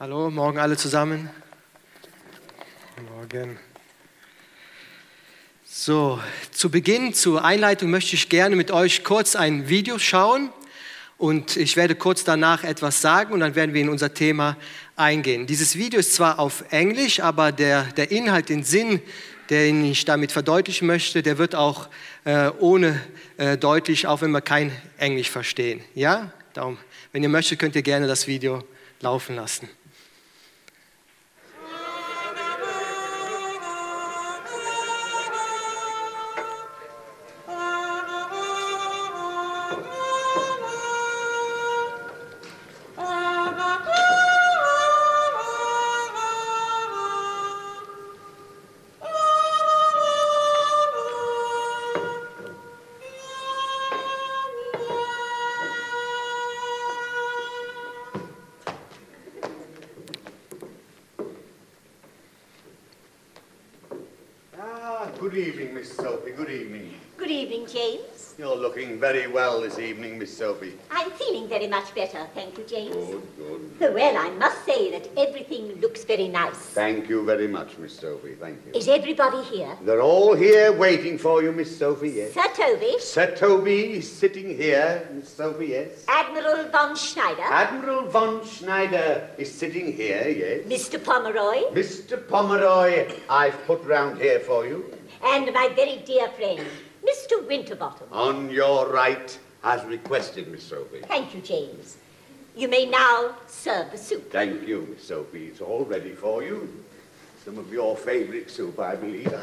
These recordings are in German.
Hallo, morgen alle zusammen. Morgen. So, zu Beginn, zur Einleitung möchte ich gerne mit euch kurz ein Video schauen und ich werde kurz danach etwas sagen und dann werden wir in unser Thema eingehen. Dieses Video ist zwar auf Englisch, aber der Inhalt, den Sinn, den ich damit verdeutlichen möchte, der wird auch ohne deutlich, auch wenn wir kein Englisch verstehen. Ja? Darum, wenn ihr möchtet, könnt ihr gerne das Video laufen lassen. Good evening, Miss Sophie. Good evening. Good evening, James. You're looking very well this evening, Miss Sophie. I'm feeling very much better, thank you, James. Good. Well, I must say that everything looks very nice. Thank you very much, Miss Sophie. Thank you. Is everybody here? They're all here waiting for you, Miss Sophie, yes. Sir Toby? Sir Toby is sitting here, Miss Sophie, yes. Admiral von Schneider? Admiral von Schneider is sitting here, yes. Mr. Pomeroy? Mr. Pomeroy, I've put round here for you. And my very dear friend, Mr. Winterbottom. On your right, as requested, Miss Sophie. Thank you, James. You may now serve the soup. Thank you, Miss Sophie. It's all ready for you. Some of your favourite soup, I believe.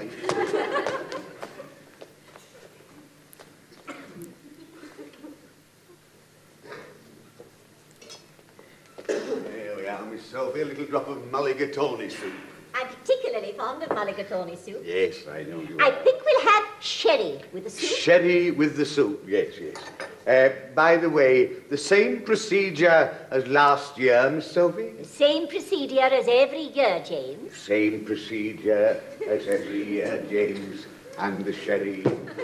There we are, Miss Sophie. A little drop of mulligatawny soup. I'm particularly fond of mulligatawny soup. Yes, I know you I are. think we'll have sherry with the soup. Sherry with the soup, yes. By the way, the same procedure as last year, Miss Sophie? The same procedure as every year, James. Same procedure as every year, James, and the sherry.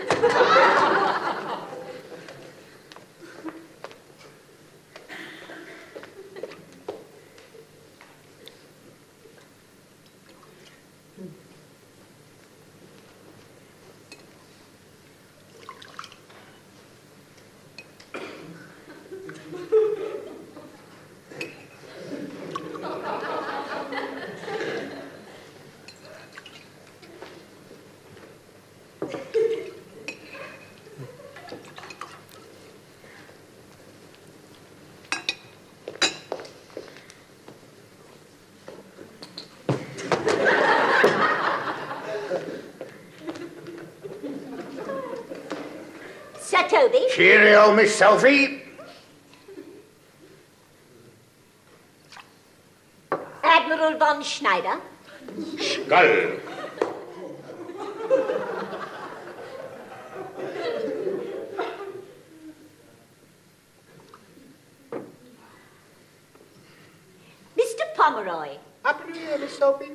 Sir Toby? Cheerio, Miss Sophie. Admiral von Schneider? Skull. Mr. Pomeroy? Happy New Year, Miss Sophie.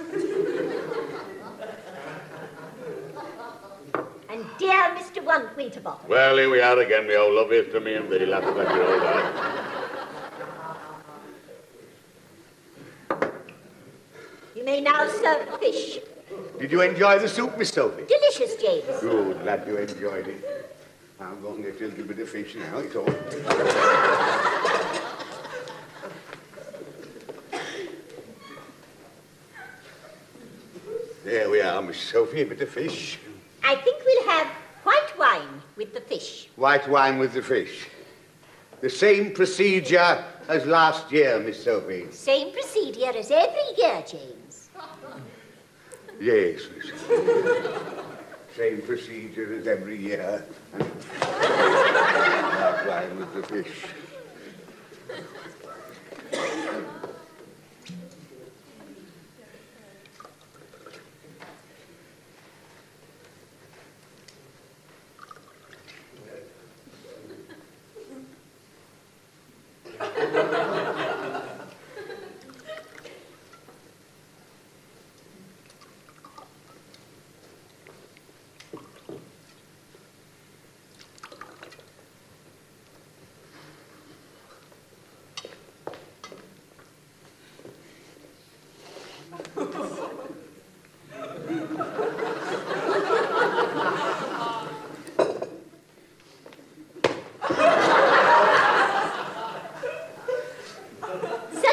And dear Mr. Winterbottom? Well, here we are again, my old love. Here's to me and thee, laugh at your old eye. You may now serve the fish. Did you enjoy the soup, Miss Sophie? Delicious, James. Good, glad you enjoyed it. I'll go and get you a little bit of fish now, it's all. There we are, Miss Sophie, a bit of fish. I think we'll have white wine with the fish. White wine with the fish. The same procedure as last year, Miss Sophie. Same procedure as every year, James. Yes, Miss Sophie. Same procedure as every year. And white wine with the fish.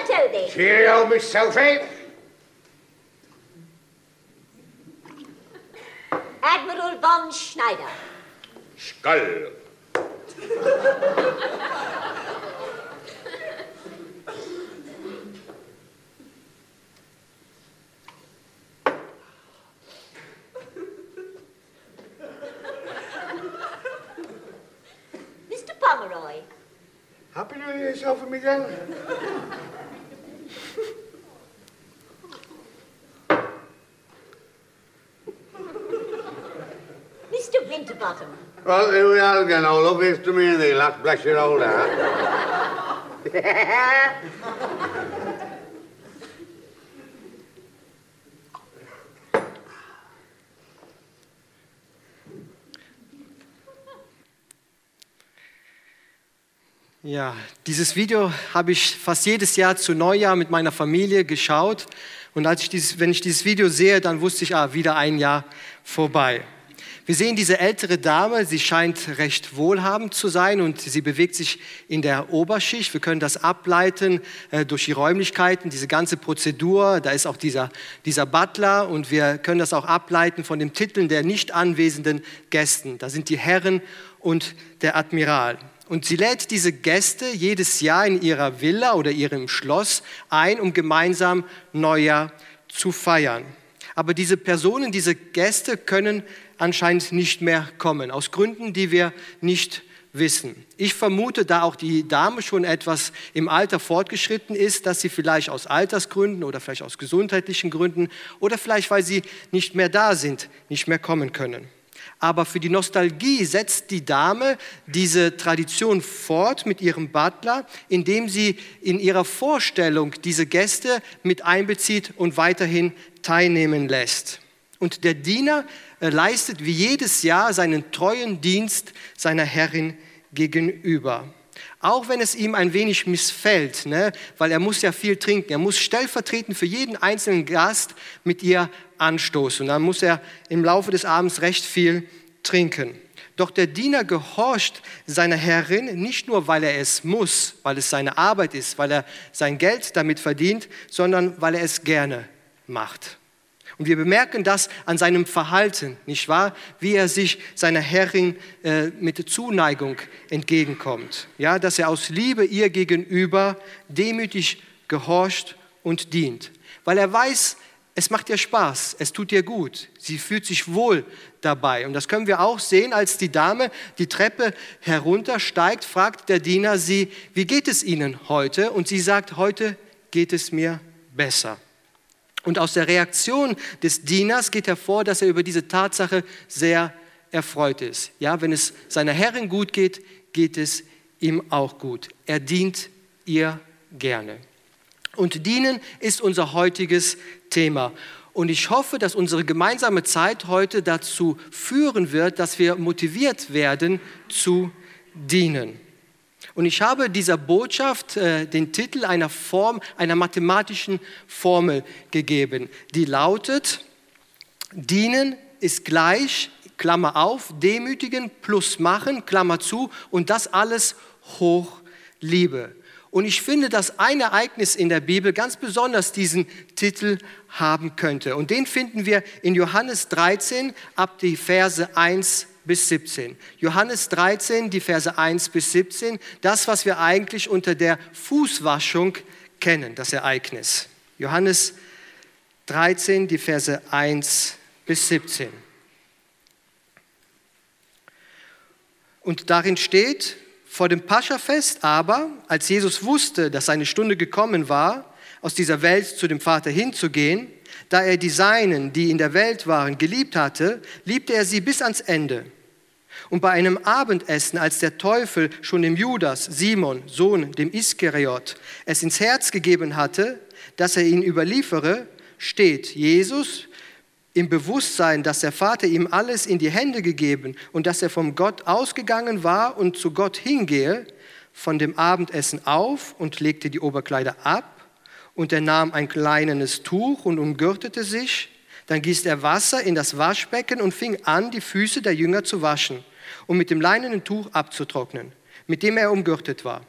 Righto then. Cheerio, Miss Sophie. Admiral von Schneider. Skull. Mr. Pomeroy. Happy New Year, Sophie, Miguel. Mr. Winterbottom. Well, here we are again, old love. Here's to me and thee, lass. Bless your old heart. Ja, dieses Video habe ich fast jedes Jahr zu Neujahr mit meiner Familie geschaut. Und wenn ich dieses Video sehe, dann wusste ich, wieder ein Jahr vorbei. Wir sehen diese ältere Dame, sie scheint recht wohlhabend zu sein und sie bewegt sich in der Oberschicht. Wir können das ableiten durch die Räumlichkeiten, diese ganze Prozedur. Da ist auch dieser Butler und wir können das auch ableiten von den Titeln der nicht anwesenden Gästen. Da sind die Herren und der Admiral. Und sie lädt diese Gäste jedes Jahr in ihrer Villa oder ihrem Schloss ein, um gemeinsam Neujahr zu feiern. Aber diese Personen, diese Gäste können anscheinend nicht mehr kommen, aus Gründen, die wir nicht wissen. Ich vermute, da auch die Dame schon etwas im Alter fortgeschritten ist, dass sie vielleicht aus Altersgründen oder vielleicht aus gesundheitlichen Gründen oder vielleicht, weil sie nicht mehr da sind, nicht mehr kommen können. Aber für die Nostalgie setzt die Dame diese Tradition fort mit ihrem Butler, indem sie in ihrer Vorstellung diese Gäste mit einbezieht und weiterhin teilnehmen lässt. Und der Diener leistet wie jedes Jahr seinen treuen Dienst seiner Herrin gegenüber. Auch wenn es ihm ein wenig missfällt, weil er muss ja viel trinken. Er muss stellvertretend für jeden einzelnen Gast mit ihr anstoßen. Und dann muss er im Laufe des Abends recht viel trinken. Doch der Diener gehorcht seiner Herrin nicht nur, weil er es muss, weil es seine Arbeit ist, weil er sein Geld damit verdient, sondern weil er es gerne macht. Und wir bemerken das an seinem Verhalten, nicht wahr? Wie er sich seiner Herrin mit Zuneigung entgegenkommt. Ja, dass er aus Liebe ihr gegenüber demütig gehorcht und dient. Weil er weiß, es macht ihr Spaß, es tut ihr gut, sie fühlt sich wohl dabei. Und das können wir auch sehen, als die Dame die Treppe heruntersteigt, fragt der Diener sie, wie geht es Ihnen heute? Und sie sagt, heute geht es mir besser. Und aus der Reaktion des Dieners geht hervor, dass er über diese Tatsache sehr erfreut ist. Ja, wenn es seiner Herrin gut geht, geht es ihm auch gut. Er dient ihr gerne. Und dienen ist unser heutiges Thema. Und ich hoffe, dass unsere gemeinsame Zeit heute dazu führen wird, dass wir motiviert werden zu dienen. Und ich habe dieser Botschaft den Titel einer mathematischen Formel gegeben, die lautet, dienen ist gleich, Klammer auf, demütigen plus machen, Klammer zu, und das alles hoch Liebe. Und ich finde, dass ein Ereignis in der Bibel ganz besonders diesen Titel haben könnte. Und den finden wir in Johannes 13 ab die Verse 1 bis 17. Johannes 13, die Verse 1 bis 17, das, was wir eigentlich unter der Fußwaschung kennen, das Ereignis. Johannes 13, die Verse 1 bis 17. Und darin steht, vor dem Paschafest aber, als Jesus wusste, dass seine Stunde gekommen war, aus dieser Welt zu dem Vater hinzugehen, da er die Seinen, die in der Welt waren, geliebt hatte, liebte er sie bis ans Ende. Und bei einem Abendessen, als der Teufel schon dem Judas, Simon, Sohn dem Iskariot, es ins Herz gegeben hatte, dass er ihn überliefere, steht Jesus im Bewusstsein, dass der Vater ihm alles in die Hände gegeben und dass er von Gott ausgegangen war und zu Gott hingehe, von dem Abendessen auf und legte die Oberkleider ab. Und er nahm ein kleinenes Tuch und umgürtete sich. Dann gießt er Wasser in das Waschbecken und fing an, die Füße der Jünger zu waschen und mit dem leinenen Tuch abzutrocknen, mit dem er umgürtet war.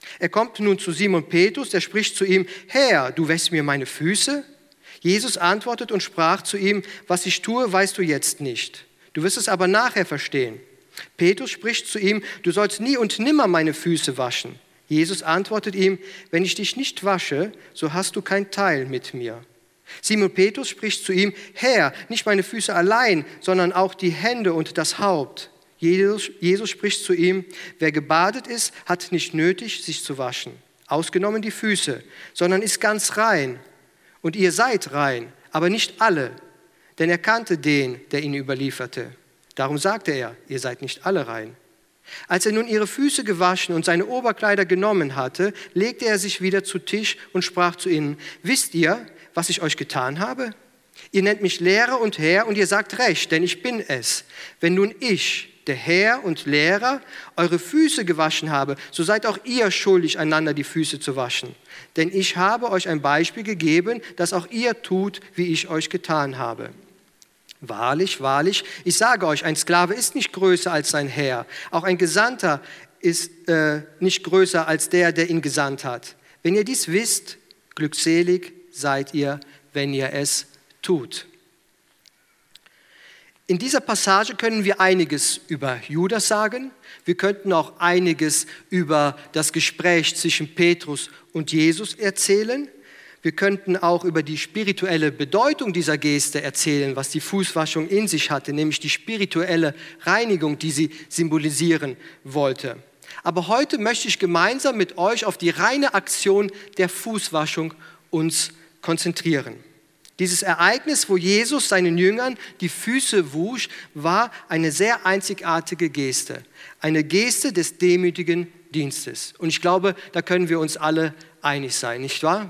Er kommt nun zu Simon Petrus, der spricht zu ihm: Herr, du wäschst mir meine Füße? Jesus antwortet und sprach zu ihm: Was ich tue, weißt du jetzt nicht. Du wirst es aber nachher verstehen. Petrus spricht zu ihm: Du sollst nie und nimmer meine Füße waschen. Jesus antwortet ihm: Wenn ich dich nicht wasche, so hast du kein Teil mit mir. Simon Petrus spricht zu ihm: Herr, nicht meine Füße allein, sondern auch die Hände und das Haupt. Jesus spricht zu ihm: Wer gebadet ist, hat nicht nötig, sich zu waschen, ausgenommen die Füße, sondern ist ganz rein. Und ihr seid rein, aber nicht alle, denn er kannte den, der ihn überlieferte. Darum sagte er: Ihr seid nicht alle rein. Als er nun ihre Füße gewaschen und seine Oberkleider genommen hatte, legte er sich wieder zu Tisch und sprach zu ihnen: Wisst ihr, was ich euch getan habe? Ihr nennt mich Lehrer und Herr, und ihr sagt recht, denn ich bin es. Wenn nun ich, der Herr und Lehrer, eure Füße gewaschen habe, so seid auch ihr schuldig, einander die Füße zu waschen. Denn ich habe euch ein Beispiel gegeben, dass auch ihr tut, wie ich euch getan habe. Wahrlich, wahrlich, ich sage euch, ein Sklave ist nicht größer als sein Herr. Auch ein Gesandter ist nicht größer als der ihn gesandt hat. Wenn ihr dies wisst, glückselig seid ihr, wenn ihr es tut. In dieser Passage können wir einiges über Judas sagen. Wir könnten auch einiges über das Gespräch zwischen Petrus und Jesus erzählen. Wir könnten auch über die spirituelle Bedeutung dieser Geste erzählen, was die Fußwaschung in sich hatte, nämlich die spirituelle Reinigung, die sie symbolisieren wollte. Aber heute möchte ich gemeinsam mit euch auf die reine Aktion der Fußwaschung uns konzentrieren. Dieses Ereignis, wo Jesus seinen Jüngern die Füße wusch, war eine sehr einzigartige Geste. Eine Geste des demütigen Dienstes. Und ich glaube, da können wir uns alle einig sein, nicht wahr?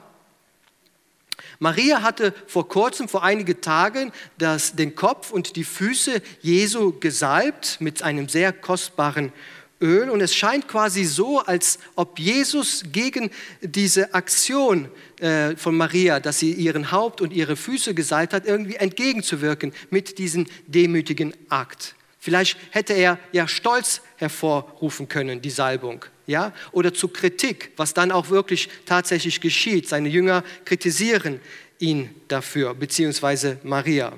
Maria hatte vor kurzem, vor einigen Tagen, den Kopf und die Füße Jesu gesalbt mit einem sehr kostbaren Öl. Und es scheint quasi so, als ob Jesus gegen diese Aktion von Maria, dass sie ihren Haupt und ihre Füße gesalbt hat, irgendwie entgegenzuwirken mit diesem demütigen Akt. Vielleicht hätte er ja Stolz hervorrufen können, die Salbung, ja? Oder zu Kritik, was dann auch wirklich tatsächlich geschieht. Seine Jünger kritisieren ihn dafür, beziehungsweise Maria.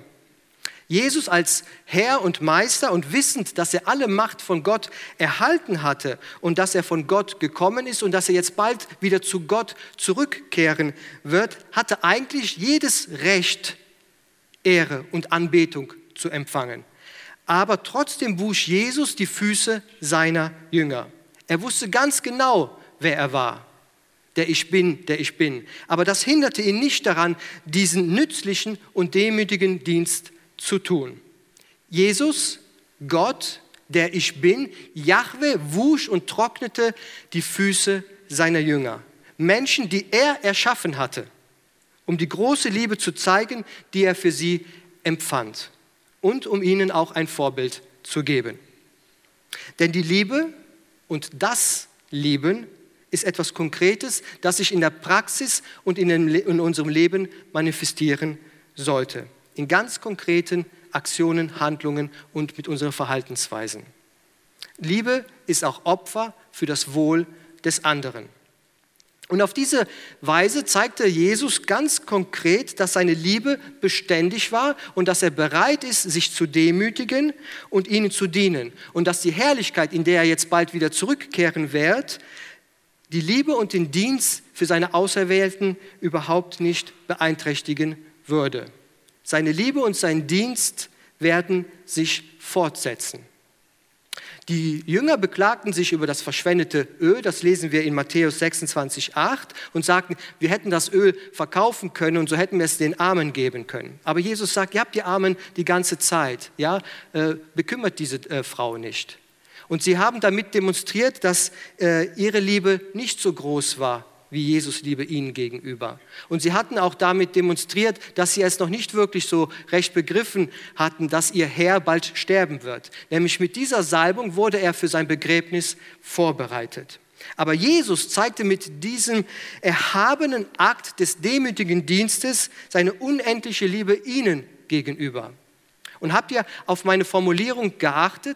Jesus als Herr und Meister und wissend, dass er alle Macht von Gott erhalten hatte und dass er von Gott gekommen ist und dass er jetzt bald wieder zu Gott zurückkehren wird, hatte eigentlich jedes Recht, Ehre und Anbetung zu empfangen. Aber trotzdem wusch Jesus die Füße seiner Jünger. Er wusste ganz genau, wer er war. Der ich bin. Aber das hinderte ihn nicht daran, diesen nützlichen und demütigen Dienst zu tun. Jesus, Gott, der ich bin, Jahwe, wusch und trocknete die Füße seiner Jünger. Menschen, die er erschaffen hatte, um die große Liebe zu zeigen, die er für sie empfand und um ihnen auch ein Vorbild zu geben. Denn die Liebe und das Lieben ist etwas Konkretes, das sich in der Praxis und in unserem Leben manifestieren sollte. In ganz konkreten Aktionen, Handlungen und mit unseren Verhaltensweisen. Liebe ist auch Opfer für das Wohl des anderen. Und auf diese Weise zeigte Jesus ganz konkret, dass seine Liebe beständig war und dass er bereit ist, sich zu demütigen und ihnen zu dienen. Und dass die Herrlichkeit, in der er jetzt bald wieder zurückkehren wird, die Liebe und den Dienst für seine Auserwählten überhaupt nicht beeinträchtigen würde. Seine Liebe und sein Dienst werden sich fortsetzen. Die Jünger beklagten sich über das verschwendete Öl, das lesen wir in Matthäus 26,8 und sagten, wir hätten das Öl verkaufen können und so hätten wir es den Armen geben können. Aber Jesus sagt, ihr habt die Armen die ganze Zeit, ja? Bekümmert diese Frau nicht. Und sie haben damit demonstriert, dass ihre Liebe nicht so groß war, wie Jesus Liebe ihnen gegenüber. Und sie hatten auch damit demonstriert, dass sie es noch nicht wirklich so recht begriffen hatten, dass ihr Herr bald sterben wird. Nämlich mit dieser Salbung wurde er für sein Begräbnis vorbereitet. Aber Jesus zeigte mit diesem erhabenen Akt des demütigen Dienstes seine unendliche Liebe ihnen gegenüber. Und habt ihr auf meine Formulierung geachtet?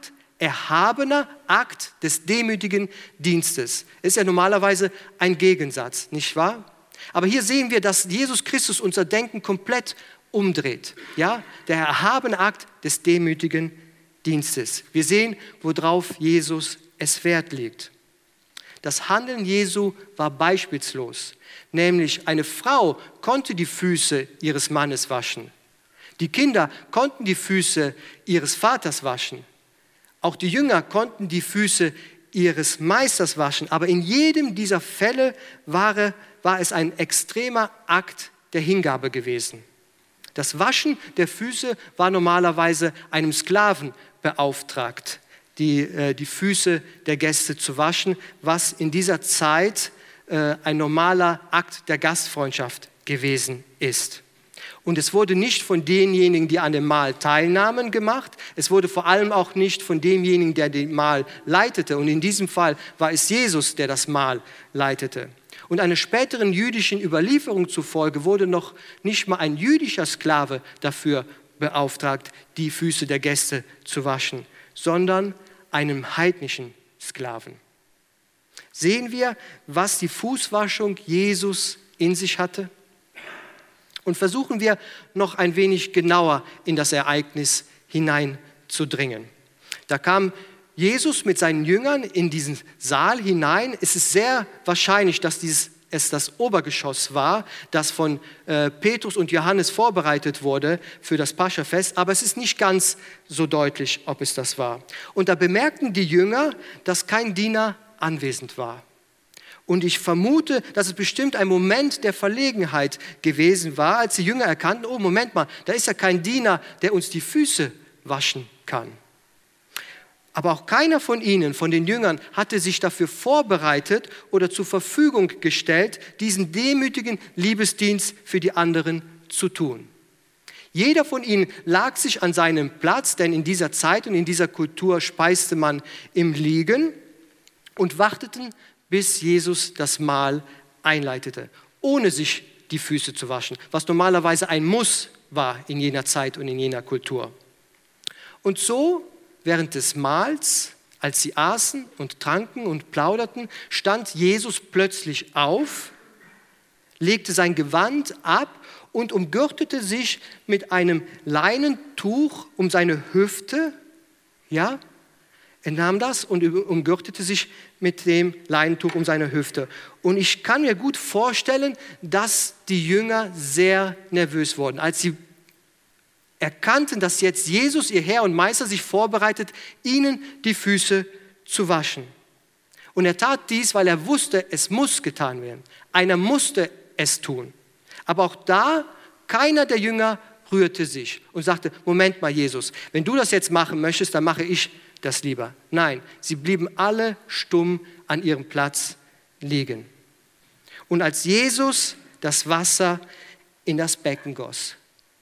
erhabener Akt des demütigen Dienstes. Ist ja normalerweise ein Gegensatz, nicht wahr? Aber hier sehen wir, dass Jesus Christus unser Denken komplett umdreht. Ja? Der erhabene Akt des demütigen Dienstes. Wir sehen, worauf Jesus es Wert legt. Das Handeln Jesu war beispielslos. Nämlich eine Frau konnte die Füße ihres Mannes waschen. Die Kinder konnten die Füße ihres Vaters waschen. Auch die Jünger konnten die Füße ihres Meisters waschen. Aber in jedem dieser Fälle war es ein extremer Akt der Hingabe gewesen. Das Waschen der Füße war normalerweise einem Sklaven beauftragt, die Füße der Gäste zu waschen, was in dieser Zeit ein normaler Akt der Gastfreundschaft gewesen ist. Und es wurde nicht von denjenigen, die an dem Mahl teilnahmen, gemacht. Es wurde vor allem auch nicht von demjenigen, der den Mahl leitete. Und in diesem Fall war es Jesus, der das Mahl leitete. Und einer späteren jüdischen Überlieferung zufolge wurde noch nicht mal ein jüdischer Sklave dafür beauftragt, die Füße der Gäste zu waschen, sondern einem heidnischen Sklaven. Sehen wir, was die Fußwaschung Jesus in sich hatte? Und versuchen wir noch ein wenig genauer in das Ereignis hineinzudringen. Da kam Jesus mit seinen Jüngern in diesen Saal hinein. Es ist sehr wahrscheinlich, dass es das Obergeschoss war, das von Petrus und Johannes vorbereitet wurde für das Paschafest, aber es ist nicht ganz so deutlich, ob es das war. Und da bemerkten die Jünger, dass kein Diener anwesend war. Und ich vermute, dass es bestimmt ein Moment der Verlegenheit gewesen war, als die Jünger erkannten, oh Moment mal, da ist ja kein Diener, der uns die Füße waschen kann. Aber auch keiner von ihnen, von den Jüngern, hatte sich dafür vorbereitet oder zur Verfügung gestellt, diesen demütigen Liebesdienst für die anderen zu tun. Jeder von ihnen lag sich an seinem Platz, denn in dieser Zeit und in dieser Kultur speiste man im Liegen und warteten, bis Jesus das Mahl einleitete, ohne sich die Füße zu waschen, was normalerweise ein Muss war in jener Zeit und in jener Kultur. Und so, während des Mahls, als sie aßen und tranken und plauderten, stand Jesus plötzlich auf, legte sein Gewand ab und umgürtete sich mit einem Leinentuch um seine Hüfte, ja. Er nahm das und umgürtete sich mit dem Leinentuch um seine Hüfte. Und ich kann mir gut vorstellen, dass die Jünger sehr nervös wurden, als sie erkannten, dass jetzt Jesus, ihr Herr und Meister, sich vorbereitet, ihnen die Füße zu waschen. Und er tat dies, weil er wusste, es muss getan werden. Einer musste es tun. Aber auch da, keiner der Jünger rührte sich und sagte, Moment mal Jesus, wenn du das jetzt machen möchtest, dann mache ich das lieber. Nein, sie blieben alle stumm an ihrem Platz liegen. Und als Jesus das Wasser in das Becken goss,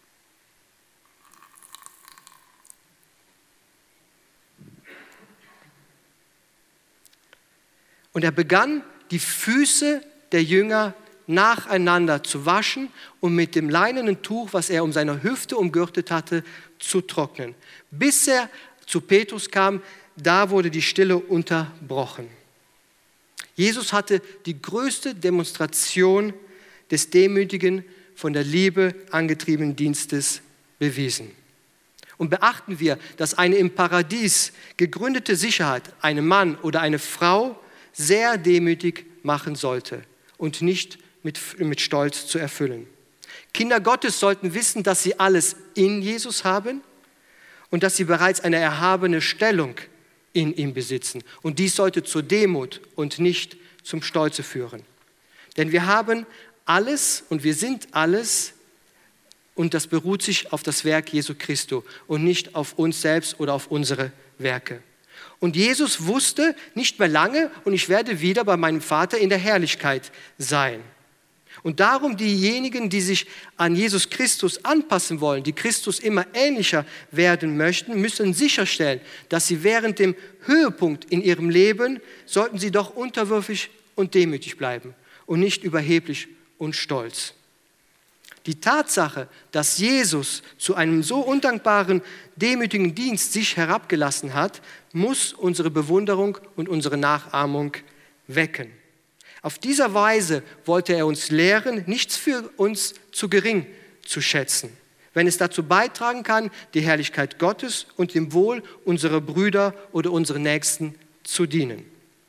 und er begann, die Füße der Jünger nacheinander zu waschen und mit dem leinenen Tuch, was er um seine Hüfte umgürtet hatte, zu trocknen. Bis er zu Petrus kam, da wurde die Stille unterbrochen. Jesus hatte die größte Demonstration des demütigen, von der Liebe angetriebenen Dienstes bewiesen. Und beachten wir, dass eine im Paradies gegründete Sicherheit einen Mann oder eine Frau sehr demütig machen sollte und nicht mit Stolz zu erfüllen. Kinder Gottes sollten wissen, dass sie alles in Jesus haben und dass sie bereits eine erhabene Stellung in ihm besitzen. Und dies sollte zur Demut und nicht zum Stolze führen. Denn wir haben alles und wir sind alles und das beruht sich auf das Werk Jesu Christi und nicht auf uns selbst oder auf unsere Werke. Und Jesus wusste nicht mehr lange und ich werde wieder bei meinem Vater in der Herrlichkeit sein. Und darum diejenigen, die sich an Jesus Christus anpassen wollen, die Christus immer ähnlicher werden möchten, müssen sicherstellen, dass sie während dem Höhepunkt in ihrem Leben, sollten sie doch unterwürfig und demütig bleiben und nicht überheblich und stolz. Die Tatsache, dass Jesus zu einem so undankbaren, demütigen Dienst sich herabgelassen hat, muss unsere Bewunderung und unsere Nachahmung wecken. Auf dieser Weise wollte er uns lehren, nichts für uns zu gering zu schätzen, wenn es dazu beitragen kann, die Herrlichkeit Gottes und dem Wohl unserer Brüder oder unserer Nächsten zu dienen.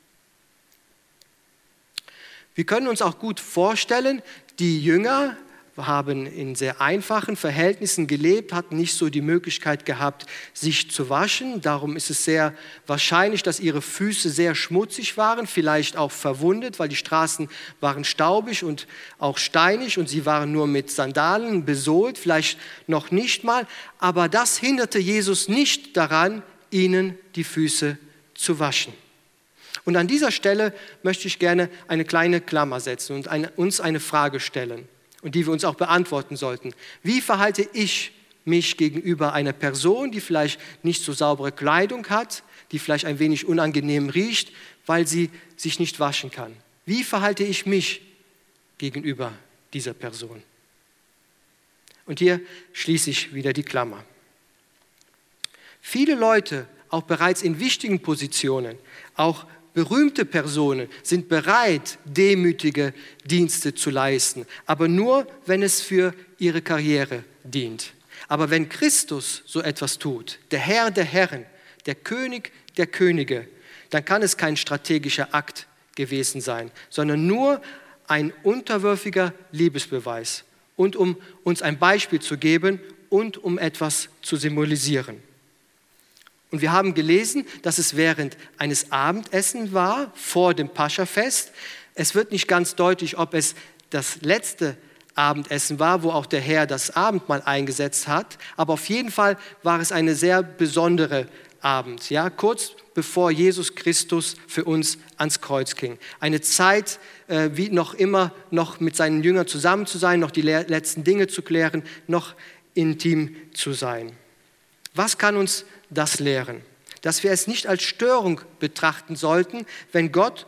Wir können uns auch gut vorstellen, die Jünger haben in sehr einfachen Verhältnissen gelebt, hatten nicht so die Möglichkeit gehabt, sich zu waschen. Darum ist es sehr wahrscheinlich, dass ihre Füße sehr schmutzig waren, vielleicht auch verwundet, weil die Straßen waren staubig und auch steinig und sie waren nur mit Sandalen besohlt, vielleicht noch nicht mal. Aber das hinderte Jesus nicht daran, ihnen die Füße zu waschen. Und an dieser Stelle möchte ich gerne eine kleine Klammer setzen und uns eine Frage stellen, und die wir uns auch beantworten sollten. Wie verhalte ich mich gegenüber einer Person, die vielleicht nicht so saubere Kleidung hat, die vielleicht ein wenig unangenehm riecht, weil sie sich nicht waschen kann? Wie verhalte ich mich gegenüber dieser Person? Und hier schließe ich wieder die Klammer. Viele Leute, auch bereits in wichtigen Positionen, auch berühmte Personen sind bereit, demütige Dienste zu leisten, aber nur, wenn es für ihre Karriere dient. Aber wenn Christus so etwas tut, der Herr der Herren, der König der Könige, dann kann es kein strategischer Akt gewesen sein, sondern nur ein unterwürfiger Liebesbeweis und um uns ein Beispiel zu geben und um etwas zu symbolisieren. Und wir haben gelesen, dass es während eines Abendessens war, vor dem Paschafest. Es wird nicht ganz deutlich, ob es das letzte Abendessen war, wo auch der Herr das Abendmahl eingesetzt hat. Aber auf jeden Fall war es eine sehr besondere Abend, ja, kurz bevor Jesus Christus für uns ans Kreuz ging. Eine Zeit, wie noch immer, noch mit seinen Jüngern zusammen zu sein, noch die letzten Dinge zu klären, noch intim zu sein. Was kann uns das lehren? Dass wir es nicht als Störung betrachten sollten, wenn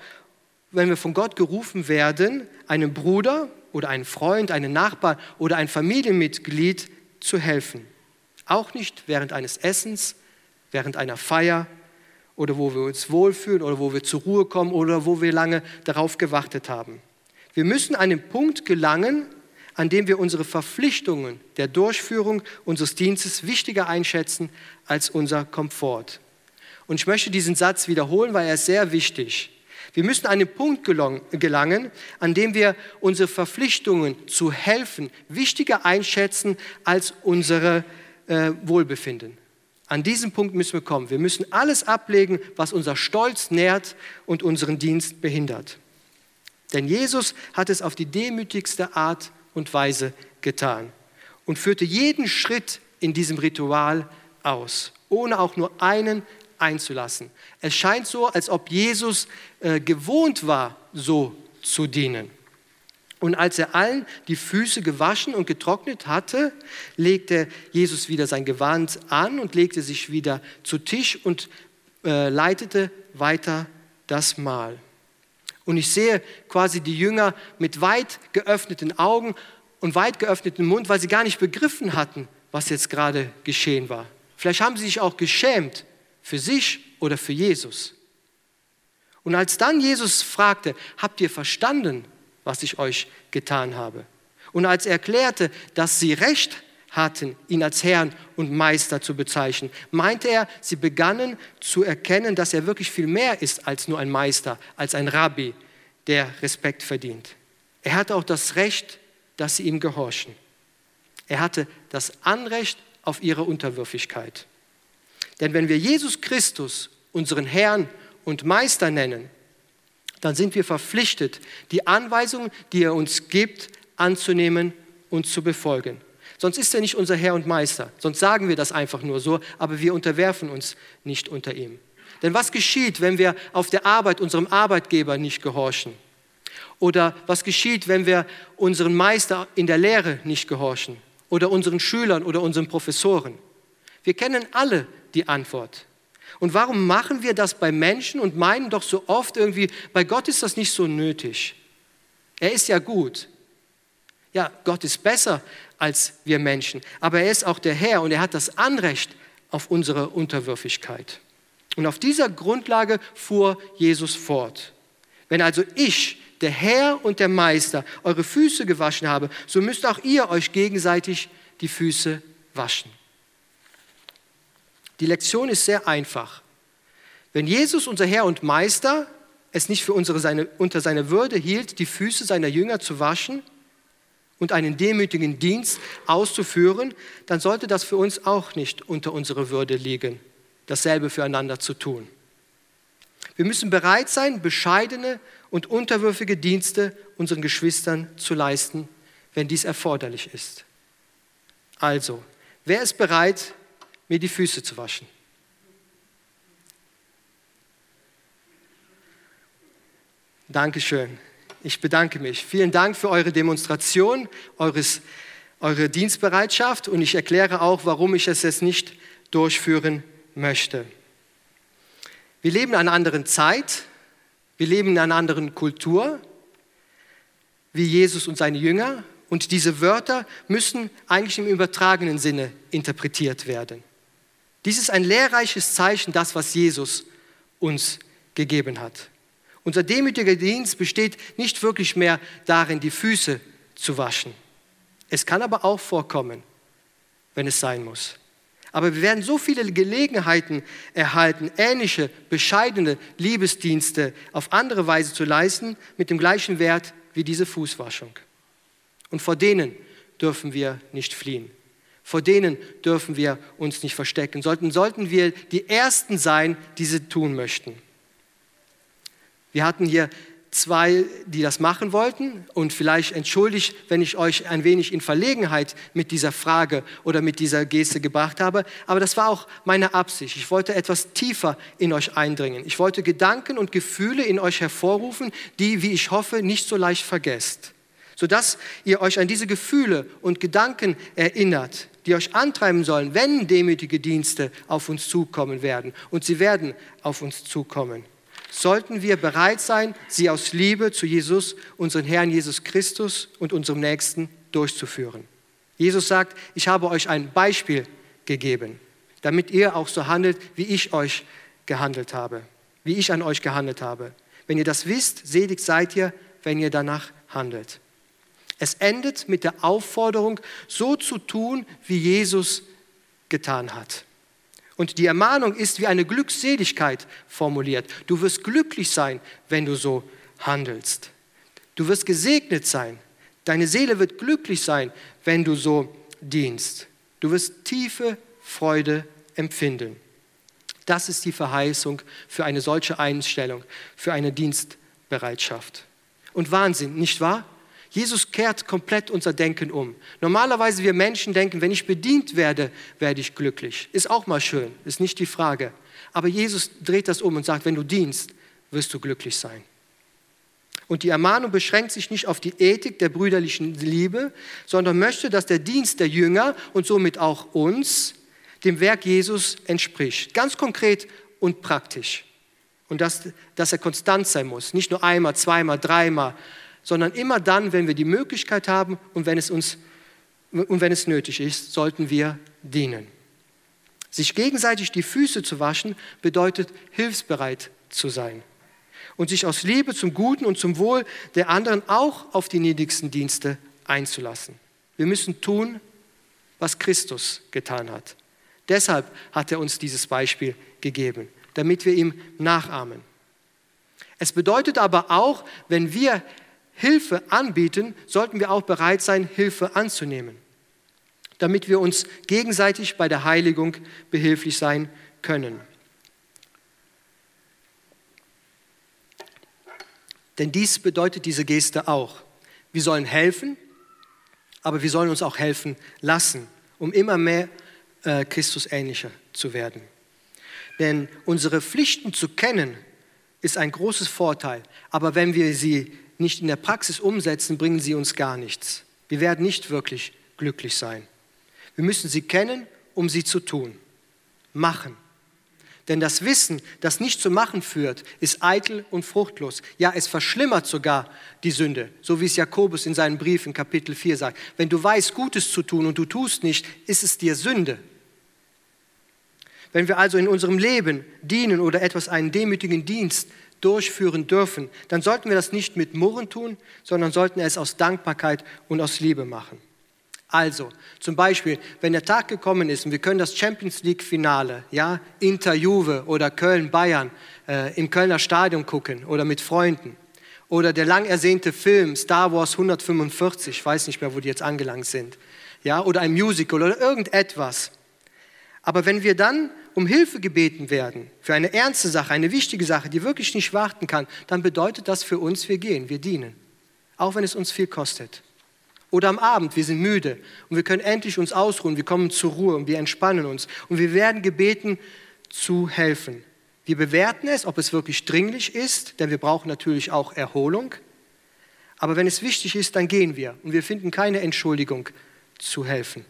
wir von Gott gerufen werden, einem Bruder oder einem Freund, einem Nachbarn oder einem Familienmitglied zu helfen. Auch nicht während eines Essens, während einer Feier oder wo wir uns wohlfühlen oder wo wir zur Ruhe kommen oder wo wir lange darauf gewartet haben. Wir müssen an den Punkt gelangen, an dem wir unsere Verpflichtungen der Durchführung unseres Dienstes wichtiger einschätzen als unser Komfort. Und ich möchte diesen Satz wiederholen, weil er ist sehr wichtig. Wir müssen an den Punkt gelangen, an dem wir unsere Verpflichtungen zu helfen wichtiger einschätzen als unsere Wohlbefinden. An diesen Punkt müssen wir kommen. Wir müssen alles ablegen, was unser Stolz nährt und unseren Dienst behindert. Denn Jesus hat es auf die demütigste Art und Weise getan und führte jeden Schritt in diesem Ritual aus, ohne auch nur einen einzulassen. Es scheint so, als ob Jesus gewohnt war, so zu dienen. Und als er allen die Füße gewaschen und getrocknet hatte, legte Jesus wieder sein Gewand an und legte sich wieder zu Tisch und leitete weiter das Mahl. Und ich sehe quasi die Jünger mit weit geöffneten Augen und weit geöffnetem Mund, weil sie gar nicht begriffen hatten, was jetzt gerade geschehen war. Vielleicht haben sie sich auch geschämt für sich oder für Jesus. Und als dann Jesus fragte, habt ihr verstanden, was ich euch getan habe? Und als er erklärte, dass sie Recht hatten, ihn als Herrn und Meister zu bezeichnen, meinte er, sie begannen zu erkennen, dass er wirklich viel mehr ist als nur ein Meister, als ein Rabbi, der Respekt verdient. Er hatte auch das Recht, dass sie ihm gehorchen. Er hatte das Anrecht auf ihre Unterwürfigkeit. Denn wenn wir Jesus Christus unseren Herrn und Meister nennen, dann sind wir verpflichtet, die Anweisungen, die er uns gibt, anzunehmen und zu befolgen. Sonst ist er nicht unser Herr und Meister. Sonst sagen wir das einfach nur so, aber wir unterwerfen uns nicht unter ihm. Denn was geschieht, wenn wir auf der Arbeit unserem Arbeitgeber nicht gehorchen? Oder was geschieht, wenn wir unseren Meister in der Lehre nicht gehorchen? Oder unseren Schülern oder unseren Professoren? Wir kennen alle die Antwort. Und warum machen wir das bei Menschen und meinen doch so oft irgendwie, bei Gott ist das nicht so nötig. Er ist ja gut. ja, Gott ist besser als wir Menschen, aber er ist auch der Herr und er hat das Anrecht auf unsere Unterwürfigkeit. Und auf dieser Grundlage fuhr Jesus fort. Wenn also ich, der Herr und der Meister, eure Füße gewaschen habe, so müsst auch ihr euch gegenseitig die Füße waschen. Die Lektion ist sehr einfach. Wenn Jesus, unser Herr und Meister, es nicht für unter seine Würde hielt, die Füße seiner Jünger zu waschen und einen demütigen Dienst auszuführen, dann sollte das für uns auch nicht unter unserer Würde liegen, dasselbe füreinander zu tun. Wir müssen bereit sein, bescheidene und unterwürfige Dienste unseren Geschwistern zu leisten, wenn dies erforderlich ist. Also, wer ist bereit, mir die Füße zu waschen? Dankeschön. Ich bedanke mich. Vielen Dank für eure Demonstration, eure Dienstbereitschaft und ich erkläre auch, warum ich es jetzt nicht durchführen möchte. Wir leben in einer anderen Zeit, wir leben in einer anderen Kultur, wie Jesus und seine Jünger. Und diese Wörter müssen eigentlich im übertragenen Sinne interpretiert werden. Dies ist ein lehrreiches Zeichen, das, was Jesus uns gegeben hat. Unser demütiger Dienst besteht nicht wirklich mehr darin, die Füße zu waschen. Es kann aber auch vorkommen, wenn es sein muss. Aber wir werden so viele Gelegenheiten erhalten, ähnliche, bescheidene Liebesdienste auf andere Weise zu leisten, mit dem gleichen Wert wie diese Fußwaschung. Und vor denen dürfen wir nicht fliehen. Vor denen dürfen wir uns nicht verstecken. Sollten wir die Ersten sein, die sie tun möchten. Wir hatten hier 2, die das machen wollten und vielleicht entschuldigt, wenn ich euch ein wenig in Verlegenheit mit dieser Frage oder mit dieser Geste gebracht habe, aber das war auch meine Absicht. Ich wollte etwas tiefer in euch eindringen. Ich wollte Gedanken und Gefühle in euch hervorrufen, die, wie ich hoffe, nicht so leicht vergesst, sodass ihr euch an diese Gefühle und Gedanken erinnert, die euch antreiben sollen, wenn demütige Dienste auf uns zukommen werden. Und sie werden auf uns zukommen. Sollten wir bereit sein, sie aus Liebe zu Jesus, unseren Herrn Jesus Christus und unserem Nächsten durchzuführen. Jesus sagt, ich habe euch ein Beispiel gegeben, damit ihr auch so handelt, wie ich an euch gehandelt habe. Wenn ihr das wisst, selig seid ihr, wenn ihr danach handelt. Es endet mit der Aufforderung, so zu tun, wie Jesus getan hat. Und die Ermahnung ist wie eine Glückseligkeit formuliert. Du wirst glücklich sein, wenn du so handelst. Du wirst gesegnet sein. Deine Seele wird glücklich sein, wenn du so dienst. Du wirst tiefe Freude empfinden. Das ist die Verheißung für eine solche Einstellung, für eine Dienstbereitschaft. Und Wahnsinn, nicht wahr? Jesus kehrt komplett unser Denken um. Normalerweise wir Menschen denken, wenn ich bedient werde, werde ich glücklich. Ist auch mal schön, ist nicht die Frage. Aber Jesus dreht das um und sagt, wenn du dienst, wirst du glücklich sein. Und die Ermahnung beschränkt sich nicht auf die Ethik der brüderlichen Liebe, sondern möchte, dass der Dienst der Jünger und somit auch uns dem Werk Jesus entspricht. Ganz konkret und praktisch. Und dass er konstant sein muss. Nicht nur einmal, zweimal, dreimal, sondern immer dann, wenn wir die Möglichkeit haben und wenn es nötig ist, sollten wir dienen. Sich gegenseitig die Füße zu waschen, bedeutet hilfsbereit zu sein und sich aus Liebe zum Guten und zum Wohl der anderen auch auf die niedrigsten Dienste einzulassen. Wir müssen tun, was Christus getan hat. Deshalb hat er uns dieses Beispiel gegeben, damit wir ihm nachahmen. Es bedeutet aber auch, wenn wir Hilfe anbieten, sollten wir auch bereit sein, Hilfe anzunehmen, damit wir uns gegenseitig bei der Heiligung behilflich sein können. Denn dies bedeutet diese Geste auch. Wir sollen helfen, aber wir sollen uns auch helfen lassen, um immer mehr Christus ähnlicher zu werden. Denn unsere Pflichten zu kennen, ist ein großes Vorteil, aber wenn wir sie nicht in der Praxis umsetzen, bringen sie uns gar nichts. Wir werden nicht wirklich glücklich sein. Wir müssen sie kennen, um sie zu tun. Machen. Denn das Wissen, das nicht zum Machen führt, ist eitel und fruchtlos. Ja, es verschlimmert sogar die Sünde, so wie es Jakobus in seinem Brief in Kapitel 4 sagt. Wenn du weißt, Gutes zu tun und du tust nicht, ist es dir Sünde. Wenn wir also in unserem Leben dienen oder einen demütigen Dienst durchführen dürfen, dann sollten wir das nicht mit Murren tun, sondern sollten es aus Dankbarkeit und aus Liebe machen. Also, zum Beispiel, wenn der Tag gekommen ist und wir können das Champions-League-Finale, ja, Inter Juve oder Köln-Bayern im Kölner Stadion gucken oder mit Freunden oder der lang ersehnte Film Star Wars 145, ich weiß nicht mehr, wo die jetzt angelangt sind, ja, oder ein Musical oder irgendetwas. Aber wenn wir dann um Hilfe gebeten werden für eine ernste Sache, eine wichtige Sache, die wirklich nicht warten kann, dann bedeutet das für uns, wir gehen, wir dienen, auch wenn es uns viel kostet. Oder am Abend, wir sind müde und wir können endlich uns ausruhen, wir kommen zur Ruhe und wir entspannen uns und wir werden gebeten zu helfen. Wir bewerten es, ob es wirklich dringlich ist, denn wir brauchen natürlich auch Erholung. Aber wenn es wichtig ist, dann gehen wir und wir finden keine Entschuldigung zu helfen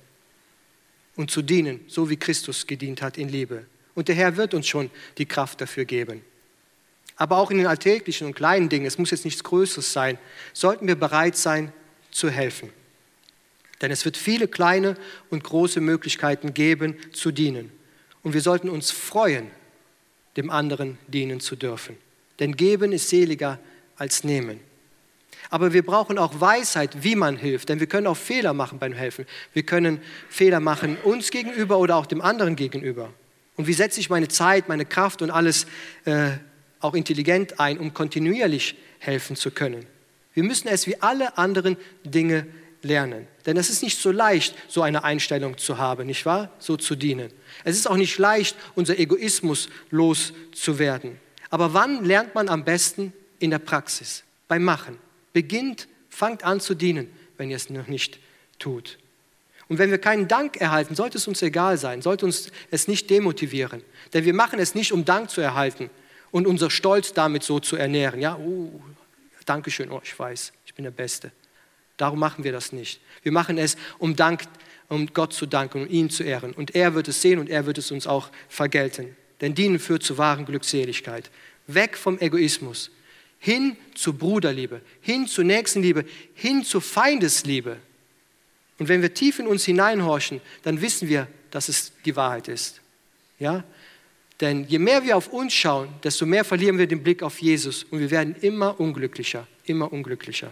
und zu dienen, so wie Christus gedient hat in Liebe. Und der Herr wird uns schon die Kraft dafür geben. Aber auch in den alltäglichen und kleinen Dingen, es muss jetzt nichts Größeres sein, sollten wir bereit sein, zu helfen. Denn es wird viele kleine und große Möglichkeiten geben, zu dienen. Und wir sollten uns freuen, dem anderen dienen zu dürfen. Denn geben ist seliger als nehmen. Aber wir brauchen auch Weisheit, wie man hilft. Denn wir können auch Fehler machen beim Helfen. Wir können Fehler machen uns gegenüber oder auch dem anderen gegenüber. Und wie setze ich meine Zeit, meine Kraft und alles auch intelligent ein, um kontinuierlich helfen zu können? Wir müssen es wie alle anderen Dinge lernen. Denn es ist nicht so leicht, so eine Einstellung zu haben, nicht wahr? So zu dienen. Es ist auch nicht leicht, unser Egoismus loszuwerden. Aber wann lernt man am besten? In der Praxis, beim Machen. Fangt an zu dienen, wenn ihr es noch nicht tut. Und wenn wir keinen Dank erhalten, sollte es uns egal sein, sollte uns es nicht demotivieren. Denn wir machen es nicht, um Dank zu erhalten und unser Stolz damit so zu ernähren. Ja, Dankeschön, ich weiß, ich bin der Beste. Darum machen wir das nicht. Wir machen es, um Gott zu danken und ihn zu ehren. Und er wird es sehen und er wird es uns auch vergelten. Denn Dienen führt zu wahren Glückseligkeit. Weg vom Egoismus, hin zur Bruderliebe, hin zur Nächstenliebe, hin zur Feindesliebe. Und wenn wir tief in uns hineinhorchen, dann wissen wir, dass es die Wahrheit ist. Ja? Denn je mehr wir auf uns schauen, desto mehr verlieren wir den Blick auf Jesus und wir werden immer unglücklicher, immer unglücklicher.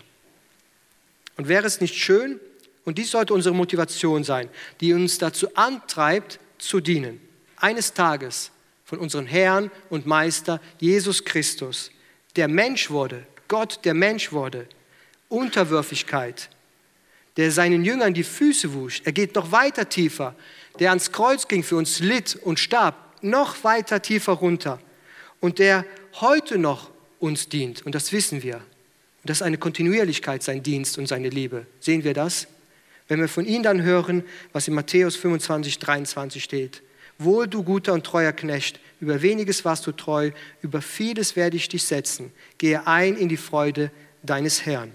Und wäre es nicht schön, und dies sollte unsere Motivation sein, die uns dazu antreibt, zu dienen, eines Tages von unserem Herrn und Meister Jesus Christus, der Mensch wurde, Gott, der Mensch wurde, Unterwürfigkeit, der seinen Jüngern die Füße wusch, er geht noch weiter tiefer, der ans Kreuz ging, für uns litt und starb, noch weiter tiefer runter und der heute noch uns dient und das wissen wir. Und das ist eine Kontinuierlichkeit, sein Dienst und seine Liebe. Sehen wir das? Wenn wir von ihm dann hören, was in Matthäus 25, 23 steht. Wohl, du guter und treuer Knecht, über weniges warst du treu, über vieles werde ich dich setzen. Gehe ein in die Freude deines Herrn.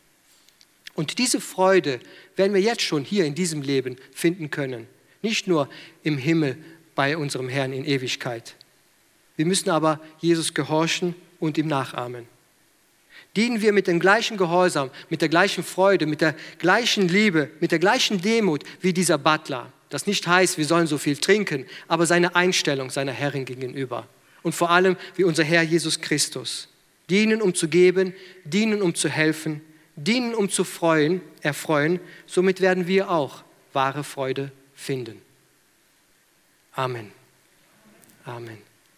Und diese Freude werden wir jetzt schon hier in diesem Leben finden können. Nicht nur im Himmel bei unserem Herrn in Ewigkeit. Wir müssen aber Jesus gehorchen und ihm nachahmen. Dienen wir mit dem gleichen Gehorsam, mit der gleichen Freude, mit der gleichen Liebe, mit der gleichen Demut wie dieser Butler. Das nicht heißt, wir sollen so viel trinken, aber seine Einstellung seiner Herrin gegenüber. Und vor allem wie unser Herr Jesus Christus. Dienen, um zu geben, dienen, um zu helfen, dienen, um zu erfreuen. Somit werden wir auch wahre Freude finden. Amen. Amen.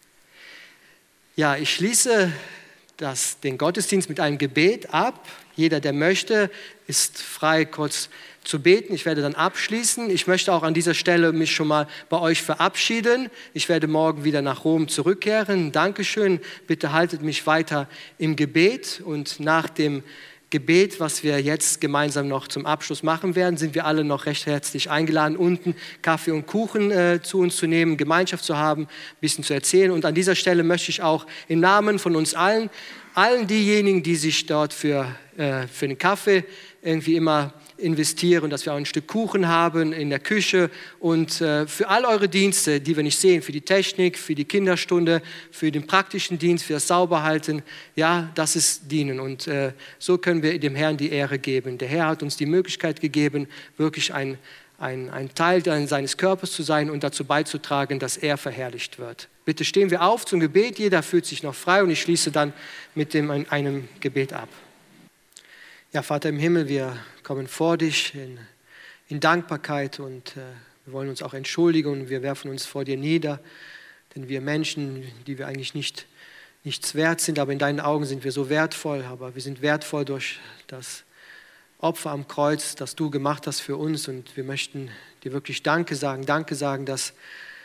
Ja, ich schließe den Gottesdienst mit einem Gebet ab. Jeder, der möchte, ist frei, kurz zu beten. Ich werde dann abschließen. Ich möchte auch an dieser Stelle mich schon mal bei euch verabschieden. Ich werde morgen wieder nach Rom zurückkehren. Dankeschön. Bitte haltet mich weiter im Gebet. Und nach dem Gebet, was wir jetzt gemeinsam noch zum Abschluss machen werden, sind wir alle noch recht herzlich eingeladen, unten Kaffee und Kuchen zu uns zu nehmen, Gemeinschaft zu haben, ein bisschen zu erzählen. Und an dieser Stelle möchte ich auch im Namen von uns allen diejenigen, die sich dort für den Kaffee irgendwie immer investieren, dass wir auch ein Stück Kuchen haben in der Küche und für all eure Dienste, die wir nicht sehen, für die Technik, für die Kinderstunde, für den praktischen Dienst, für das Sauberhalten, ja, das ist Dienen und so können wir dem Herrn die Ehre geben. Der Herr hat uns die Möglichkeit gegeben, wirklich ein Teil seines Körpers zu sein und dazu beizutragen, dass er verherrlicht wird. Bitte stehen wir auf zum Gebet, jeder fühlt sich noch frei und ich schließe dann mit einem Gebet ab. Ja, Vater im Himmel, wir kommen vor dich in Dankbarkeit und wir wollen uns auch entschuldigen und wir werfen uns vor dir nieder, denn wir Menschen, die wir eigentlich nichts wert sind, aber in deinen Augen sind wir so wertvoll, aber wir sind wertvoll durch das Opfer am Kreuz, das du gemacht hast für uns und wir möchten dir wirklich Danke sagen, dass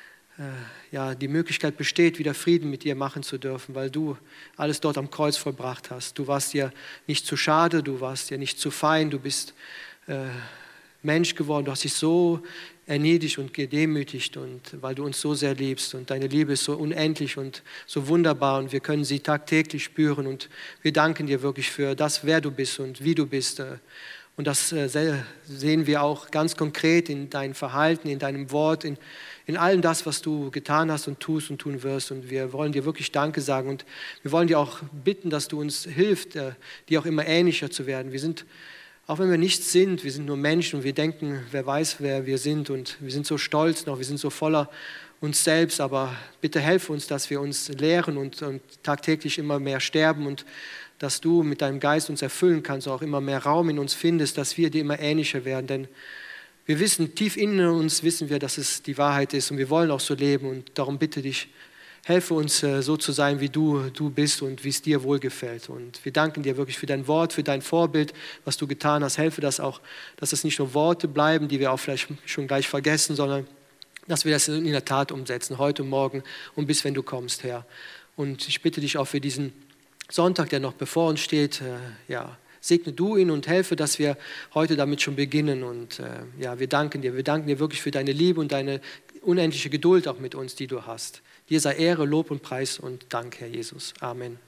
die Möglichkeit besteht, wieder Frieden mit dir machen zu dürfen, weil du alles dort am Kreuz vollbracht hast. Du warst dir nicht zu schade, du warst dir nicht zu fein, du bist Mensch geworden, du hast dich so erniedrigt und gedemütigt und weil du uns so sehr liebst und deine Liebe ist so unendlich und so wunderbar und wir können sie tagtäglich spüren und wir danken dir wirklich für das, wer du bist und wie du bist. Und das sehen wir auch ganz konkret in deinem Verhalten, in deinem Wort, in allem das, was du getan hast und tust und tun wirst. Und wir wollen dir wirklich Danke sagen. Und wir wollen dir auch bitten, dass du uns hilfst, dir auch immer ähnlicher zu werden. Wir sind, auch wenn wir nichts sind, wir sind nur Menschen und wir denken, wer weiß, wer wir sind. Und wir sind so stolz noch, wir sind so voller uns selbst. Aber bitte helf uns, dass wir uns lehren und tagtäglich immer mehr sterben und dass du mit deinem Geist uns erfüllen kannst, auch immer mehr Raum in uns findest, dass wir dir immer ähnlicher werden. Denn wir wissen, tief in uns wissen wir, dass es die Wahrheit ist und wir wollen auch so leben. Und darum bitte dich, helfe uns so zu sein, wie du bist und wie es dir wohlgefällt. Und wir danken dir wirklich für dein Wort, für dein Vorbild, was du getan hast. Helfe das auch, dass es nicht nur Worte bleiben, die wir auch vielleicht schon gleich vergessen, sondern dass wir das in der Tat umsetzen, heute und morgen und bis wenn du kommst, Herr. Und ich bitte dich auch für diesen Sonntag, der noch bevor uns steht, segne du ihn und helfe, dass wir heute damit schon beginnen. Und wir danken dir wirklich für deine Liebe und deine unendliche Geduld auch mit uns, die du hast. Dir sei Ehre, Lob und Preis und Dank, Herr Jesus. Amen.